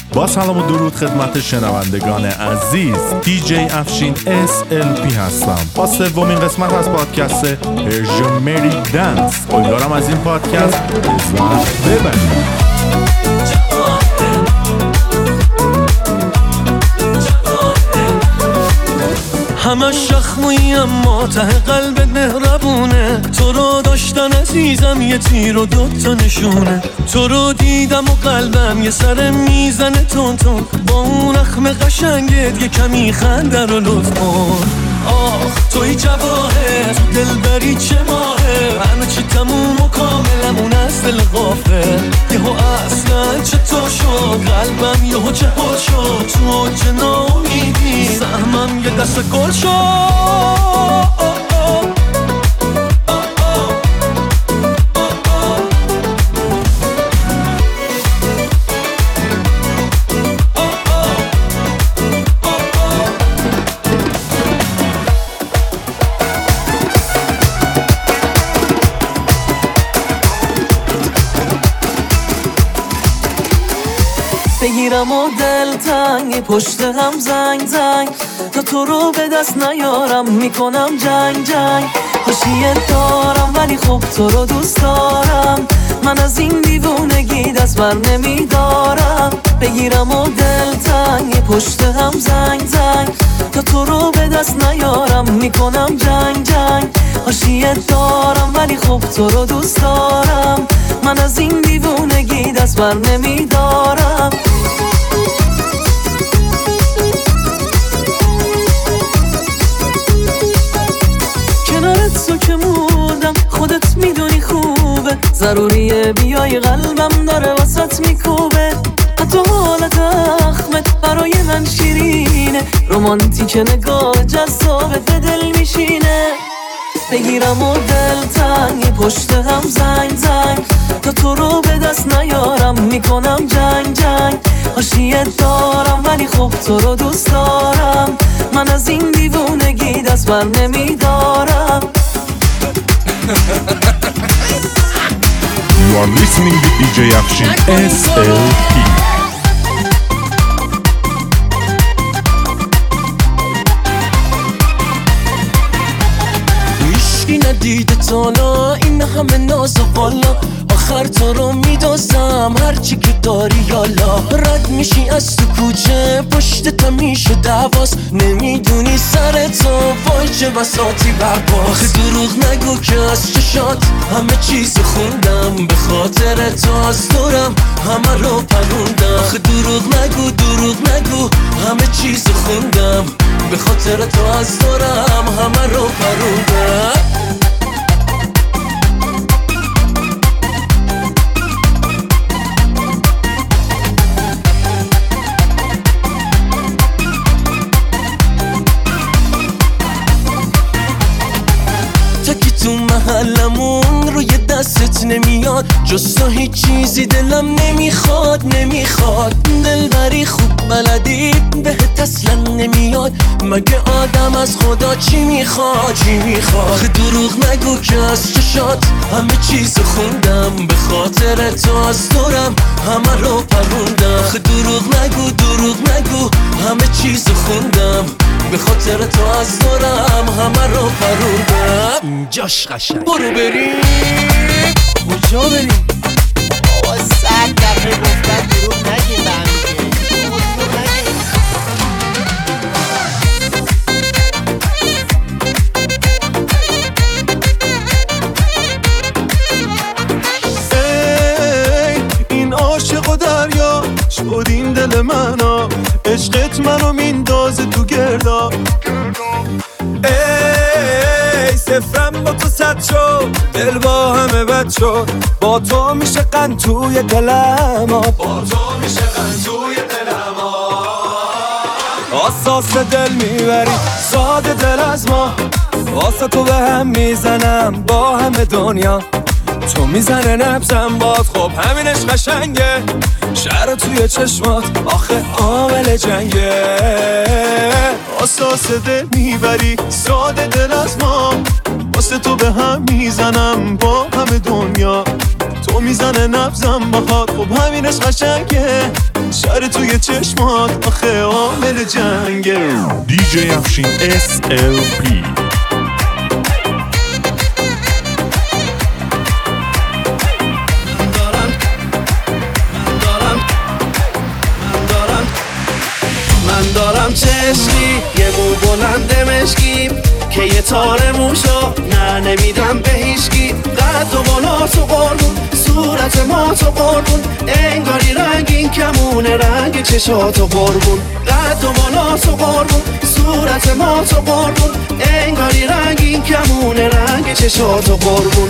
با سلام و درود خدمت شنوندگان عزیز، دیجی افشین SLP هستم با سومین قسمت از پادکست هرژمری دنس. امیدوارم از این پادکست لذت ببرید. همه شخمویی اما ته قلبت مهربونه، تو رو داشتن عزیزم یه تیر و دوتا نشونه، تو رو دیدم و قلبم یه سر میزنه تون تون، با اون اخم قشنگت یه کمی خنده رو لطف کن. آخ توی جواهر دلبری چه ماهه، همه چی تموم و کاملمون از دل غافل، یهو اصلا چطور شد قلبم یهو جهاد شد، تو اوج ناامیدی سهمم یه دست گل شد. بگیرم و دل تنگ پشت هم زنگ زنگ، تا تو رو به دست نیارم میکنم جنگ جنگ، حاشیه دارم ولی خب تو رو دوست دارم، من از این دیوونگی دست بر نمیدارم. بگیرم و دل تنگ پشت هم زنگ زنگ، تا تو رو به دست نیارم میکنم جنگ جنگ، حاشیه دارم ولی خب تو رو دوست دارم، من از این دیوونگی دست بر نمیدارم. کنارت تو که موندم خودت میدونی خوبه، ضروریه بیای قلبم داره واسط میکوبه، حتی حالت اخمت برای من شیرینه، رومانتیک نگاه جذابه به دل میشینه. بگیرم و دل تنگ پشت هم زنگ زنگ، تا تو رو به دست نیارم میکنم جنگ جنگ، حاشیه دارم ولی خب تو رو دوست دارم، من از این دیوونگی دست بر نمیدارم. You are listening to DJ Afshin SLP. ندیده تالا این همه ناز و بالا، آخر تو رو میدازم هرچی که داری یالا، رد میشی از تو کوچه پشتت میشه دواس، نمیدونی سر تو وای چه بساطی برباس، دروغ نگو که از چشات همه چیز خوندم، به خاطر تو از دورم همه رو پروندم، دروغ نگو همه چیز خوندم، به خاطر تو از دورم همه رو پروندم. تو محلمون روی دستت نمیاد، جز تو هیچ چیزی دلم نمیخواد، دلبری خوب بلدی بهت اصلا نمیاد، مگه آدم از خدا چی میخواد؟ دروغ نگو که از چشات همه چیز خوندم، به خاطر تو از دورم همه رو پروندم، دروغ نگو همه چیز خوندم، به خاطر تو از دورم همه رو پروندم. اینجاش قشنگ برو بریم کجا بریم؟ بابا 100 دفعه گفتن دروغ نگیم به هم دیگه. این عاشق و دریا شد این دل منو، عشقت منو میندازه تو گردا، ای صفرم با تو صد شد، دل با همه بد شد، با تو میشه قند توی دلم، آساس دل میبری ساده دل از ما، واسه تو به هم میزنم با همه دنیا، تو میزنه نبزم باد، خب همینش قشنگه، شهر توی چشمات آخه عامل جنگه، آساس دل میبری ساده دل از ما، واسه تو به هم میزنم با همه دنیا، تو میزنه نبزم باهات، خب همینش قشنگه. شهر توی چشمات آخه عامل جنگه. دیجی افشین SLP. من دارم چشمی یه مو بلند مشکی که یه تار موشا نه نمیدم به هیچکی. قد و بالا تو قربون، صورت ما تو قربون، انگاری رنگین کمونه رنگ چشاتو قربون. قد و بالا تو قربون، صورت ما تو قربون، انگاری رنگین کمونه رنگ چشاتو قربون.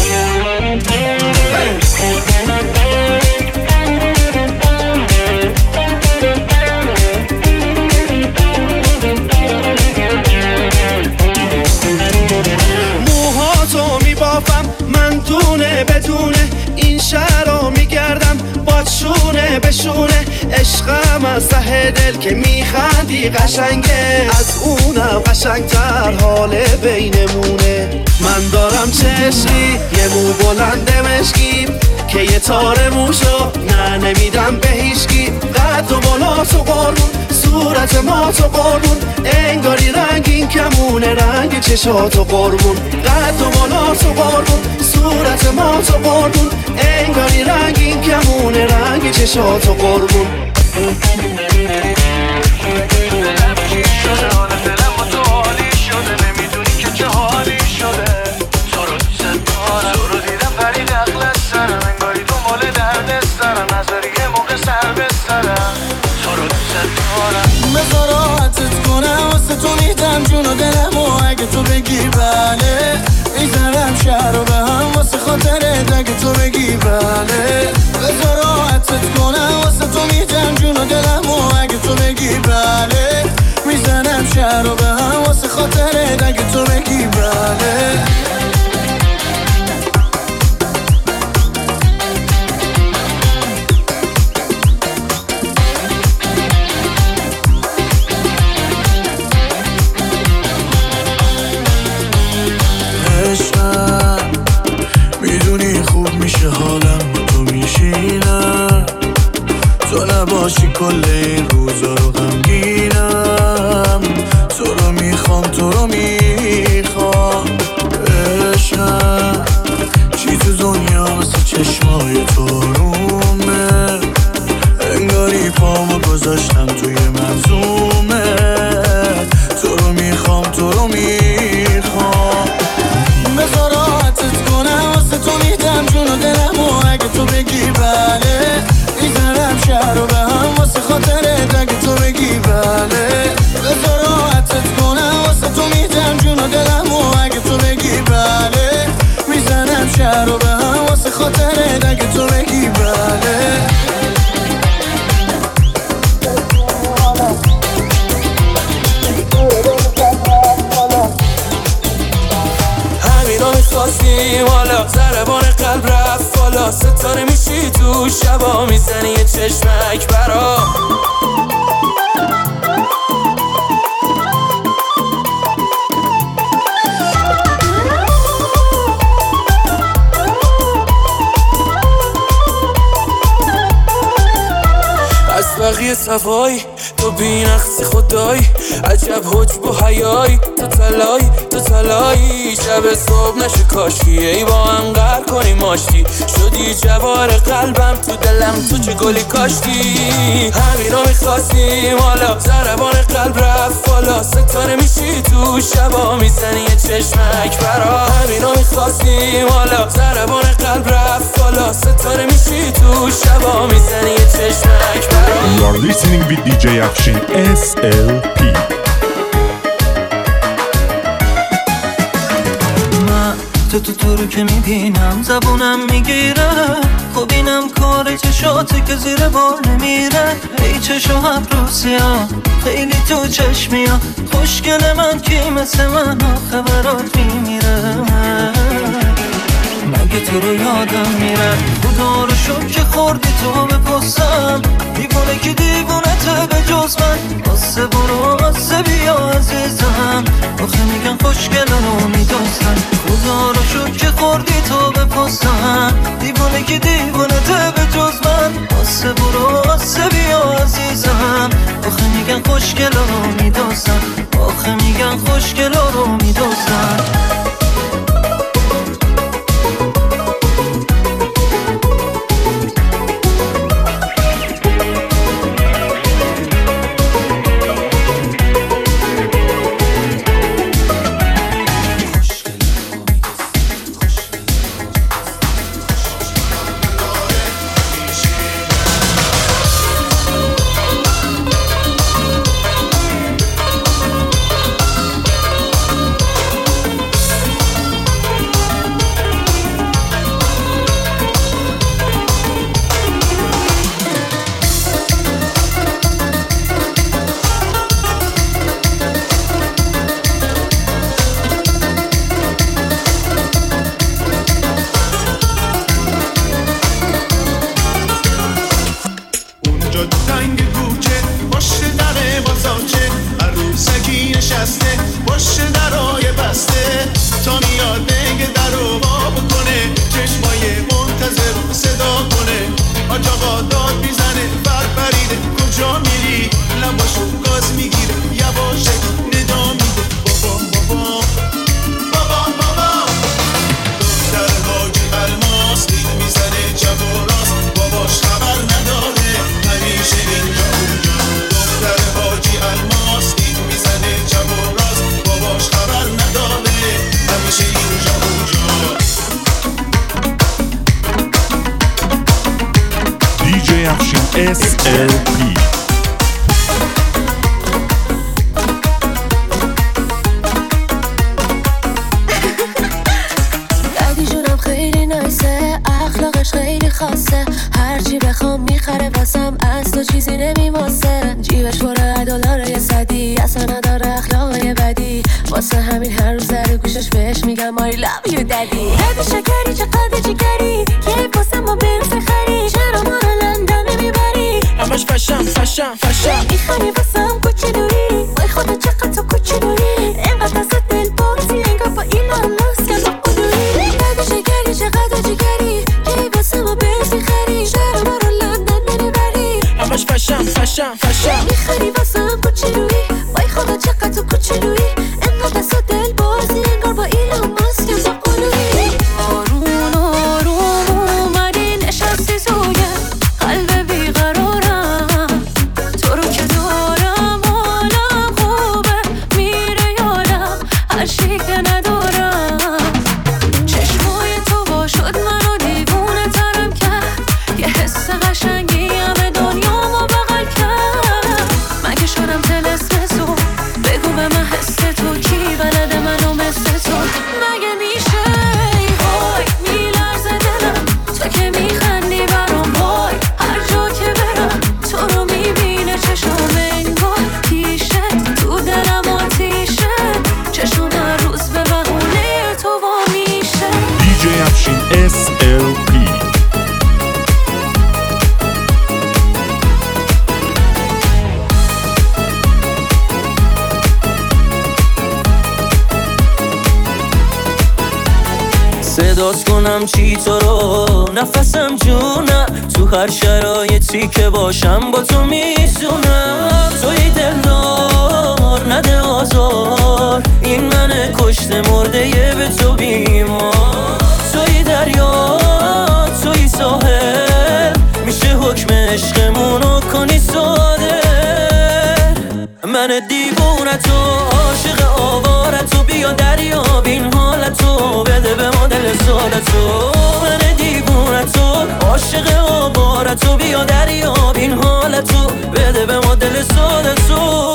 من دونه بدونه این شهر رو میگردم با شونه به شونه. عشقم از ته دل که میخندی قشنگه، از اونم قشنگتر حال بینمونه. من دارم چشمی یه مو بلند مشکی که یه تار موشو نه نمیدم به هیچکی. قد و بالا تو قربون، صورت ما تو قربون، انگاری رنگین کمونه رنگ چشاتو قربون. قد و بالا تو قربون، صورت ما تو قربون، انگاری رنگین کمونه رنگ چشاتو قربون. شده حال دلم با تو حالی شده، نمیدونی که چه حالی شده. تو رو دوست دارم، تو رو دیدم پرید عقل از سرم، انگاری دنبال درد سرم، نظری یه موقع سر به سرم. تو رو دوست دارم، بذار راحتت کنم، واسه تو میدم جون و دلم و اگه تو بگی بله میزنم شهر رو به هم واسه خاطرت اگه تو بگی بله. بذار راحتت کنم، واسه تو میدم جون و دلم و اگه تو بگی بله میزنم شهر رو به هم واسه خاطرت اگه تو بگی بله. میدونی خوب میشه حالم تو میشینم، تو نباشی کل این روزا رو غمگینم. تو رو میخوام، تو رو میخوام عشقم. چی تو دنیا مثل چشمای تو رومه، انگاری پامو گذاشتم توی منظومه. تو رو میخوام، تو رو میخوام. بذار راحتت کنم، واسه تو میدم جون و دلم و اگه تو بگی بله میزنم شهر رو به هم واسه خاطرت اگه تو بگی بله. بذار راحتت کنم، واسه تو میدم جون و دلم و اگه تو بگی بله میزنم شهر رو به هم واسه خاطرت اگه تو بگی بله. میخواستیم حالا ضربان قلب رفت بالا، ستاره میشی تو شبا میزنی یه چشمک برا. از بقیه صفایی تو بی‌نقصی خدایی، عجب حجب و حیایی، تو تلایی شب صبح نشه کاشکی، ای با هم قهر کنیم آشتی. شدی جوار قلبم تو دلم، تو چه گلی کاشتی. همین رو میخواستیم حالا ضربان قلب رفت بالا، ستاره میشی تو شبا میزنی یه چشمک برا. همین رو میخواستیم حالا ضربان قلب رفت بالا، ستاره میشی تو شبا میزنی یه چشمک برا. You are listening with DJ Afshin SLP. تو رو که میبینم زبونم میگیره، خب اینم کار چشاته که زیر بار نمیره. ای چشا ابروسیا خیلی تو چشمیا، خوشگل من کی مثل من آخه برات میمیره. مگه تو رو یادم میره، خدا رو شکر که خوردی تو به پستم. دیوونه که دیوونه ته به جز من، آسه برو آسه بیا عزیزم. آخه میگن خوشگل رو میدوستن، خدا رو شکر که خوردی تو به پستم. دیوونه که جا تنگ کوچه پشت در بازاچه عروسکی نشسته پشت درای بسته تا میاد بگه درو وا بکنه چشمای منتظر صدا کنه آج آقا داد میزنه برپریده کجا میری لباشو گاز میگیره یواشه ندا میده بابا بابا بابا بابا دختر حاجی الماس دید میزنه چپ و راست باباش خبر نداره همیشه اینجا اونجا دختر حاجی الماس دید میزنه چپ و راست باباش خبر نداره همیشه اینجا اونجا DJ افشین SLP خیلی خاصه هرچی بخوام میخره واسم از تو چیزی نمیماسه جیبش پر $1 صدی اصلا نداره اخلاقای بدی واسه همین هر روز در گوشش بهش میگم I love you daddy هدی شکری چقدر جگری کی واسه ما برس خری چرا ما رو لندن نمیبری همش فشم میخوانی واسم کوچولویی وای خدا چقدر تو کوچولویی اینقدر از دل بازی انگار با ایلان ماسک یا با قلویی هدی شکری چقدر جگری کی واسه ما برس خری چرا ما رو لندن نمیبری همش فشم میخوانی واسم کوچولویی وای خدا چقدر تو کوچولویی اینقدر از دل بازی انگار با ایلان ماسک یا با قلویی آروم اومدی نشستی توی قلب بیقرارم تو رو که دارم حالم خوبه میره یادم هر چی که ندارم چشمای تو با شد منو دیوونه ترم کرد یه حس قشنگی همه دنیامو بغل کرد من که شدم طلسم تو بگو به من حس تو کی بلده منو مثل تو مگه میشه وای میلرزه دلم تو که میخندی برام وای هر جا که برم تو رو میبینه چشم انگار پیشه تو دلم آتیشه چشم هر روز به بهونه تو وا میشه DJ افشین SLP صدات کنم چی تو رو نفسم جونم تو هر شرایطی که باشم با تو میزونم توی دلدار نده آزار این منه کشته مرده یه به تو بیمار توی دریا توی ساحل میشه حکم عشقمونو کنی ساده من دیوونتو عاشق آوارتو بیا دریا بین حالتو بده به ما دل سادتو من دیوونتو عاشق آوارتو بیا دریا بین حالتو بده به ما دل سادتو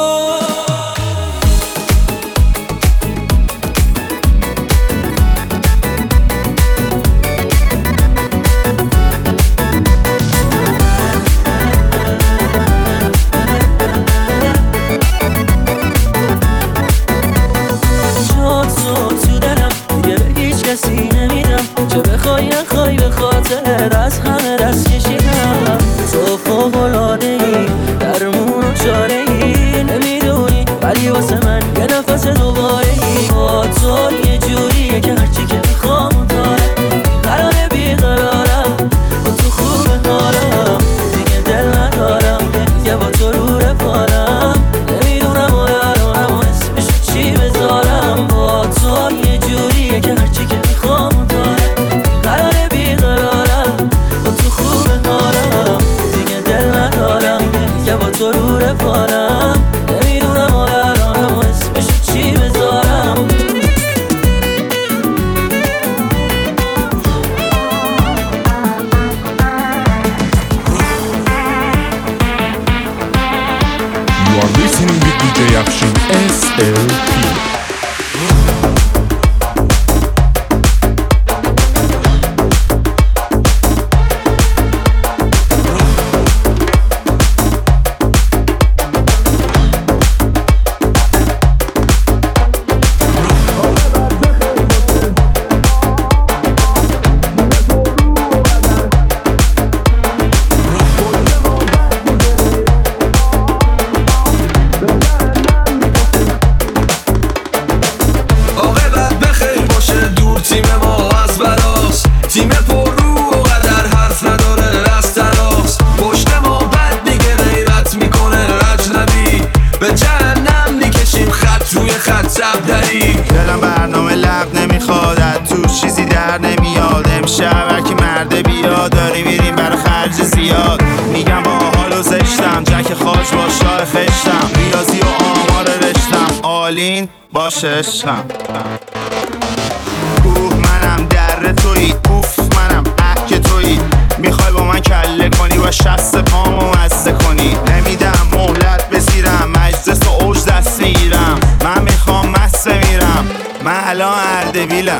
کسی نمیدم چه بخوای نخوای به خاطر از همه دست کشیدم تو فوق‌العاده‌ای درمون و چاره‌ای نمیدونی ولی واسه من یه نفس دوباره‌ای با تو یه جوریه که هرچی که میخوام داره قراره بیقرارم با تو خوب حالم دیگه دل ندارم که با تو رو رفارم نمیدونم و یارانم و اسمشو چی بذارم با تو یه جوریه که هرچی که میخوام داره قراره بیقرارم با تو خوب حالم دیگه دل ندارم که با تو رو رفارم نمیدونم و یارانم و اسمشو چی بذارم You are listening with DJ افشین SLP خرج زیاد. میگم با حال و زشتم، جک خاج با شاه خشتم، ریاضی و آمار رشتم، آلین باشه عشقم. کوه منم در تویی، پوف منم احک تویی، میخوای با من کله کنی و شست پامو مزه کنی. نمیدم مهلت بزیرم، مجلس و اوج دست میگیرم، من میخوام مسته میرم، من الان اردبیلم.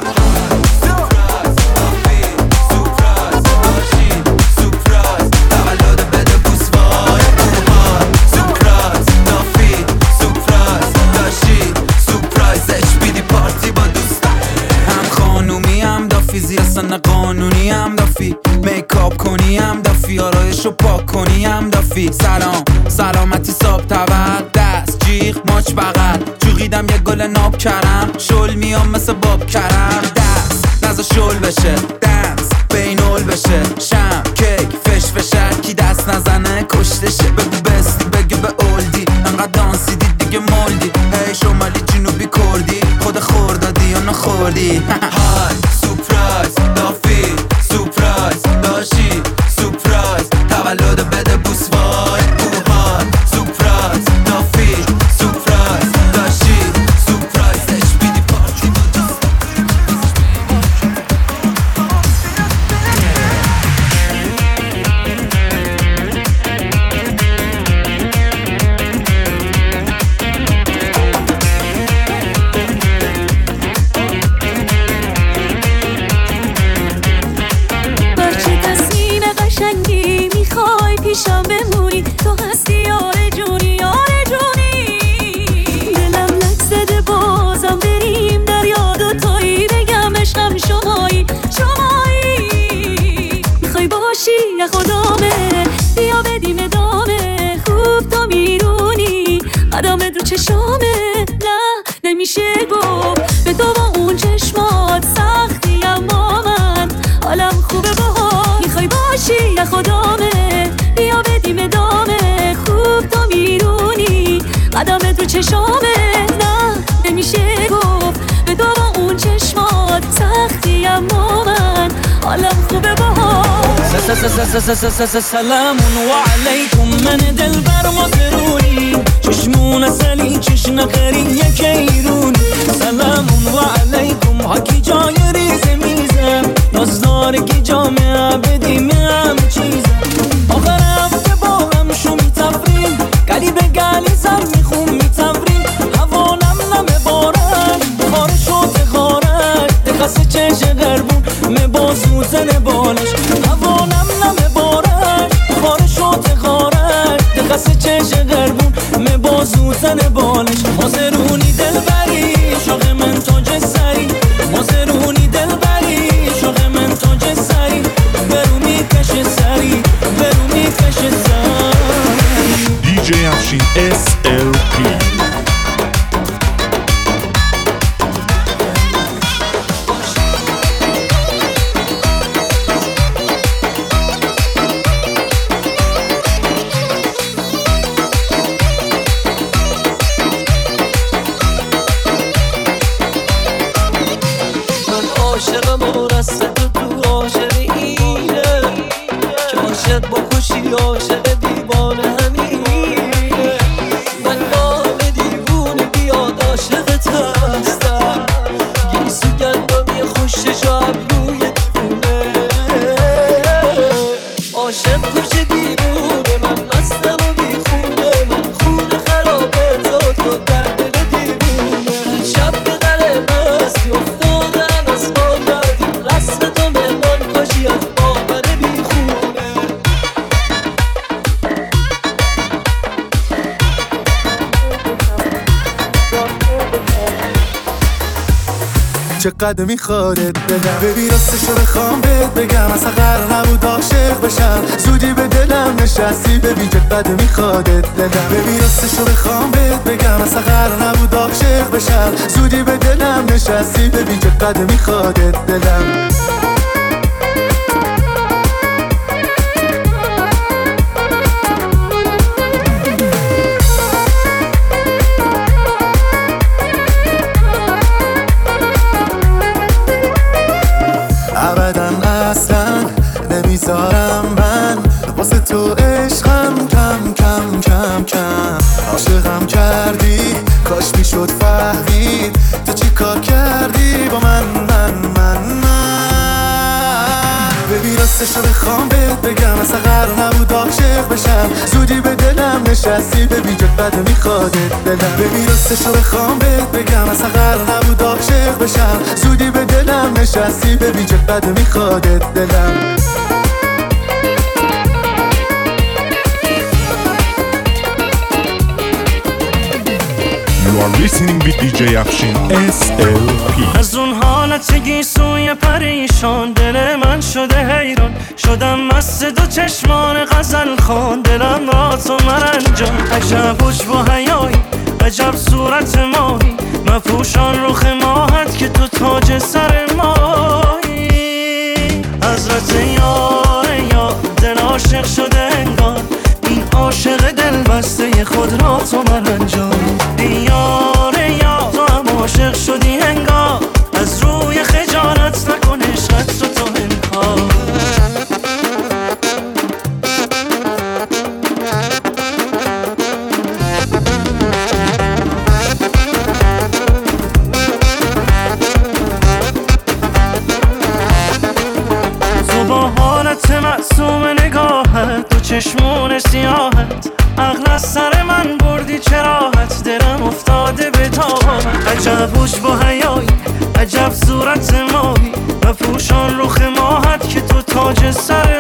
اصلا قانونی هم دافی، میکاپ کنی هم دافی، آرایشو پاک کنی هم دافی. سلام سلامتی صاحب طبق، دست جیغ ماچ بغل، جوغیدم یه گل ناب کرم، شل میام مثل باب کرم. دست نزا شل بشه، دنس بینول بشه، شم کیک فش فشه، کی دست نزنه کشتشه. بگو بستی بگو به اولدی، انقدر دانسی دید دیگه مولدی. هی شمالی جنوبی کردی، خود خوردادی یا نخوردی. های سورپرایز دافی، سورپرایز داشی، سورپرایز تولد بده بوس وای. اوهان سورپرایز دافی، سورپرایز داشی، سورپرایزش بیدی پارتی با دوست. پیشم بمونی، تو هستی آرزونی آرزونی. دلم لک زده بازم بریم در یاد تویی، بگم عشقم شمایی شمایی. میخوای باشی یا خدامه، بیا بدیم ادامه، خوب تو میرونی قدمت رو چشامه. نه نمیشه گفت به تو با اون چشمات سختی، اما من حالم خوبه باها. میخوای باشی یا خدامه، بیا بدیم ادامه، خوب تو میرونی قدمت رو چشامه. نه نمیشه گفت به تو با اون چشمات سختی، اما من حالم خوبه باها. سلامون و علیکم من دل بر مدرونی، چشمون سلی چشم خری یک ایرونی. سلامون و علیکم حکی جای ریز میزم، نازدار کی جامعه بدیم همه چیزم. آخرم که با هم شو میتفریم، گلی به گلی سر میخون میتفریم. هوانم نمه بارن خارش و تخارش، دخصه چش غربون مبازو زن بالش. هوانم نمه بارن خارش و تخارش، دخصه چش غربون مبازو زن بالش. مازرونی دل بری شاق من تاج سری، مازرونی دل بری شاق من تاج سری. برو میکش سری، برو میکش سری. دیجی افشین SLP. عاشقم و رسته تو عاشق اینه، که عاشق با خوشی عاشق دیوانه همینه. من نام دیوونه بیاد عاشقت هستم، گیسو گندمی خوش شب روی دیوونه. عاشق خوش دیوونه، من مستم و بیخونه، من خون خرابه تو در دل دیوونه. شب به در مستی افتادم از باوردی، رسم تو مهمان کاشی از باور بیخونه. چقدر میخوادت بدم، ببین راستشو بخوام بهت بگم، اصلا قرار نبود عاشق بشم، زودی به دلم نشستی. ببین چقدر میخوادت بدم، ببین راستشو بخوام بهت بگم، اصلا قرار نبود عاشق بشم، زودی به دلم نشستی. ببین چقدر میخوادت بدم. ابدا اصلا نمیذارم من تو عشقم کم کم کم کم عاشقم کردی کاش میشد فهمید تو چی کار کردی با من ببین راستشو بخوام بهت بگم اصلا قرار نبود عاشق بشم زودی به دلم نشستی ببین جد بده میخوادت دلم ببین راستشو بخوام بهت بگم اصلا قرار نبود عاشق بشم زودی به دلم نشستی ببین جد بده میخوادت دلم You are listening with DJ Afshin SLP. از اون حالت گیسوی پریشان دل من شده حیران شدم مست دو چشمان غزل خوان دلم را تو مرنجان عجب حجب و حیایی عجب صورت ماهی مپوشان رخ ماهت که تو تاج سر ماهی حضرت یار یا دل عاشق شده انگار این عاشق دل بسته خود را تو مرنجان یاره یا تو هم عاشق شدی انگار از روی خجالت نکن عشقت رو تو انکار تو با حالت معصوم نگاهت تو چشمون سیاهت عقل از سر من بردی چراحت دلم افتاده به تاهت عجب حجب و حیایی عجب صورت ماهی و پوشان رخ ماهت که تو تاج سر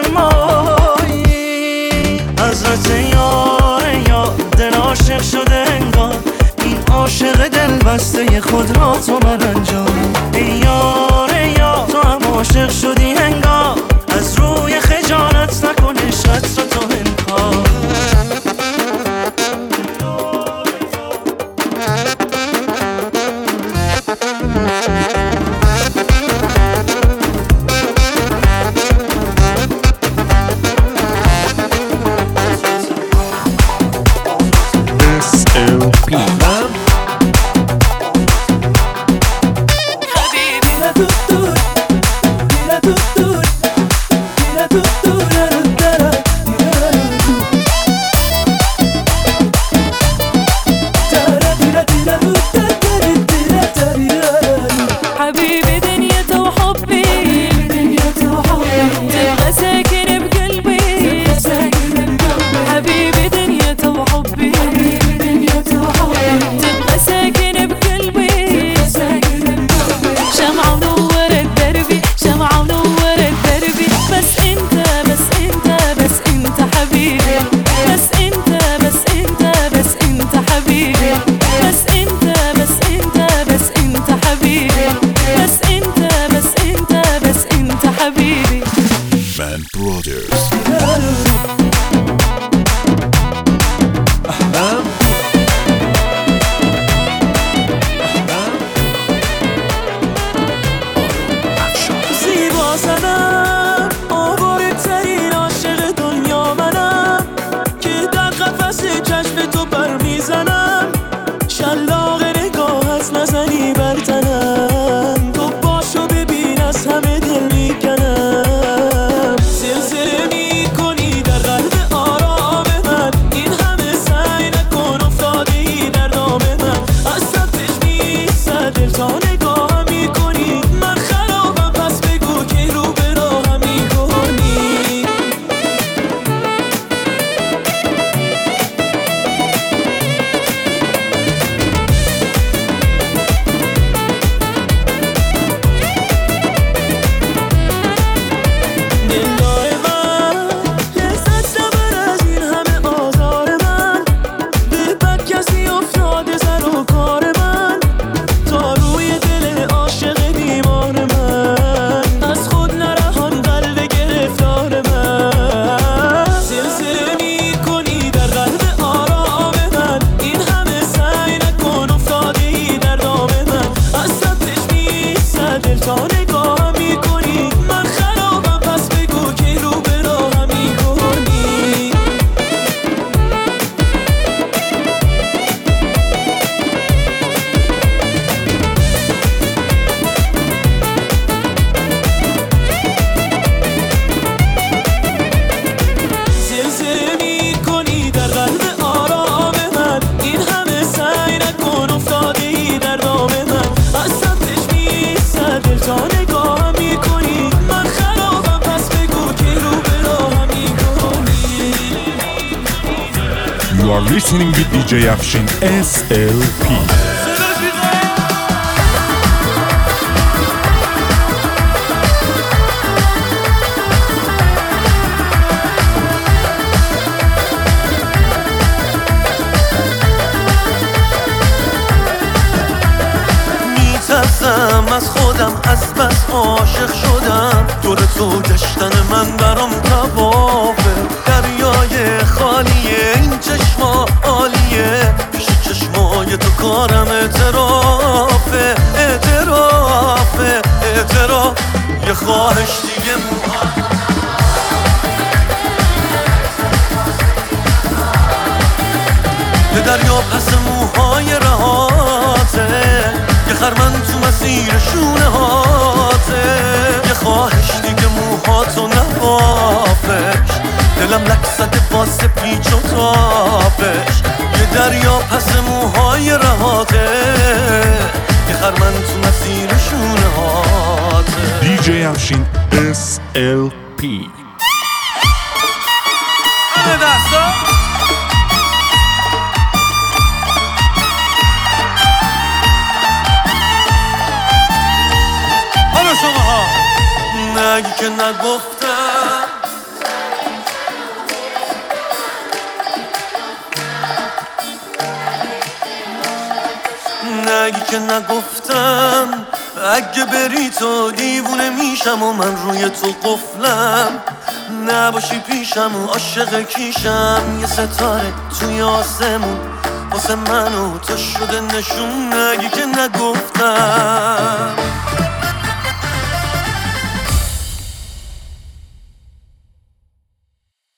ماهی حضرت یاره یا دل عاشق شده انگار این عاشق دل بسته خود را تو مرنجان یاره یا تو هم عاشق شدی انگار از روی خجالت نکن عشقت رو تو انکار SLP You are listening with DJ Afshin SLP. از خودم از بس عاشق شدم، دور تو گشتن من برام توافه. دریای خالیه این چشما عالیه، پیش چشمای تو کارم اعترافه. اعتراف یه خواهش دیگه یه دریا پس موهای رهاته، یه خرمن تو مسیر شونه هاته. یه خواهش دیگه موهاتو نبافش، دلم لک زده واسه پیچ و تابش. یه دریا پس موهای رهاته، یه خرمن تو مسیر شونه هاته. DJ Afshin SLP. نگی که نگفتم، نگی که نگفتم. اگه بری تو دیوونه میشم و من روی تو قفلم. نباشی پیشم و عاشق کیشم، یه ستاره توی آسمون واسه من و تو شده نشون. نگی که نگفتم.